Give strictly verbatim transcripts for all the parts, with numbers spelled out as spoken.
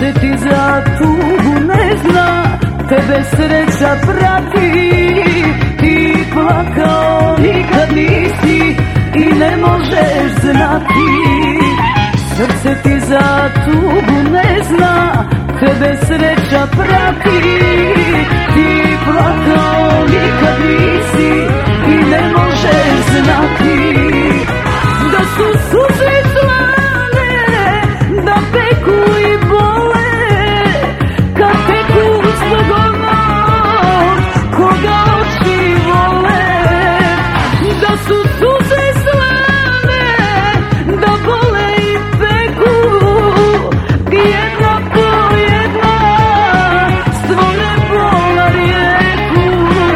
Srce ti za tugu ne zna, tebe sreća prati. Ti plakao nikad nisi i ne možeš znati. Srce ti za tugu ne zna, tebe sreća prati. Ti plakao nikad nisi i ne možeš znati. Da su suze slane, da peku i bole, kad teku zbog onog koga oči vole. Da su suze slane, da bole i peku, jedna po jedna stvore bola rijeku.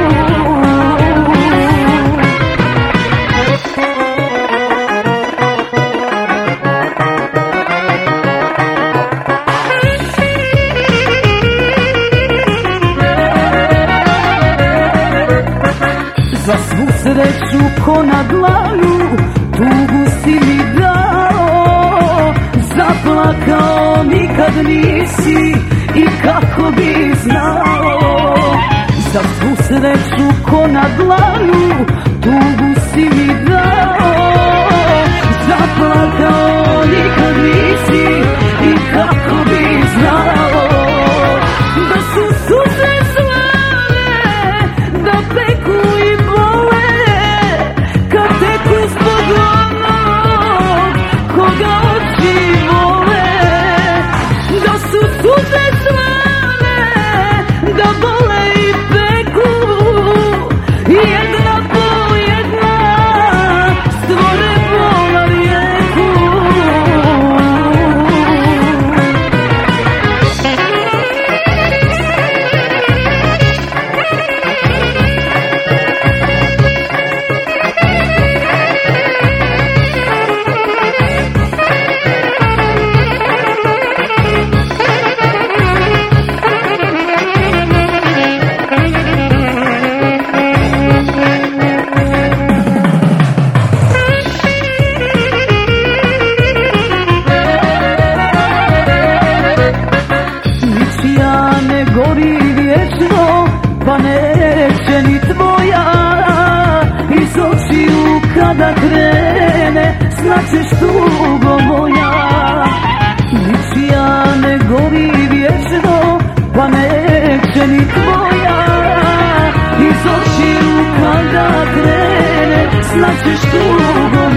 Za svu sreću ko na dlanu, tugu si mi dao. Zaplakao nikad nisi i kako bi znao. Za svu sreću ko na dlanu, tugu si mi dao. Zaplakao nikad nisi i kako bi znao. Da su suze slane, da peku i bole, kad teku zbog onog koga oči vole. Da su suze slane, da bole i peku, jedna po jedna stvore bola rijeku. Ničija ne gori vječno, pa neće ni tvoja. Iz očiju kada krene, značeš tugo moja. Ničija ne gori vječno, pa neće ni tvoja. Iz očiju kada krene, značeš tugo